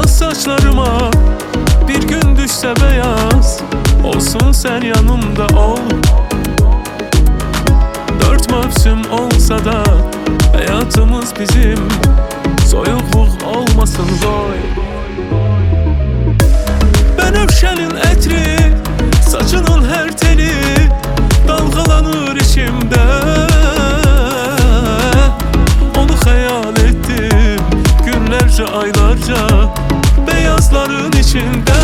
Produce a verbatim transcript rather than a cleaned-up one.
saçlarıma bir gün düşse beyaz, olsun sen yanımda ol. Dört mevsim olsa da hayatımız bizim, soyukluk olmasın koy. Benefşenin etri, saçının her teli dalgalanır içimde. Onu hayal ettim günlerce, aylarca, beyazların içinde.